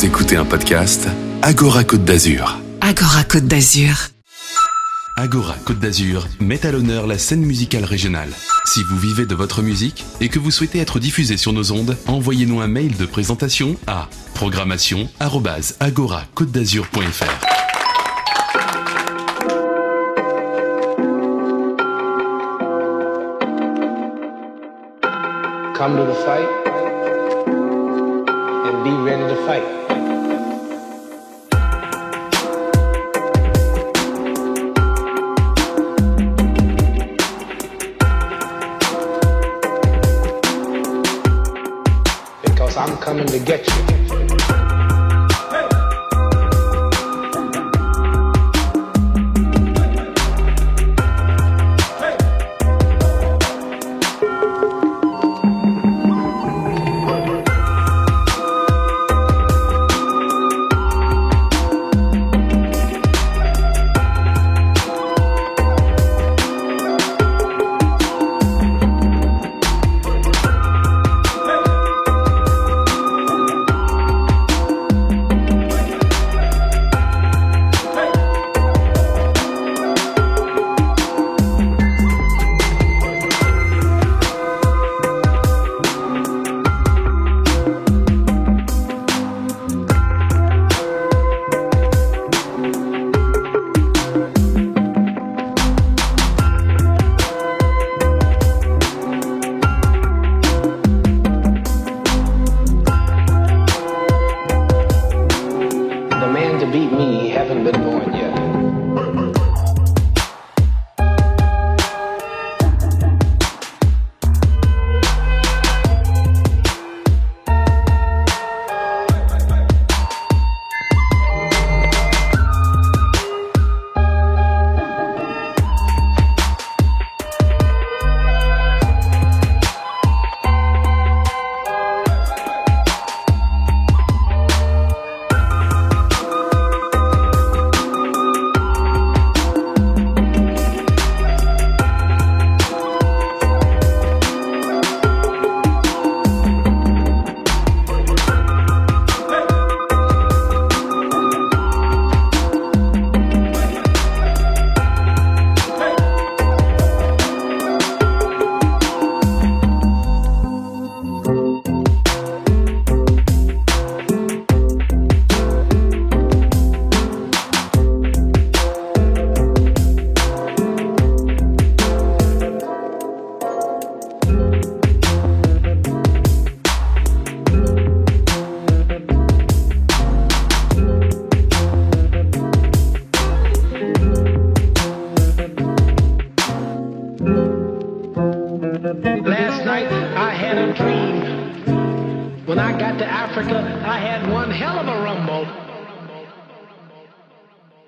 Vous écoutez un podcast Agora Côte d'Azur. Agora Côte d'Azur. Agora Côte d'Azur met à l'honneur la scène musicale régionale. Si vous vivez de votre musique et que vous souhaitez être diffusé sur nos ondes, envoyez-nous un mail de présentation à programmation@agoracôtedazur.fr. Come to the fight and be ready to fight. Because I'm coming to get you. To beat me, haven't been born yet. Last night I had a dream. When I got to Africa, I had one hell of a rumble.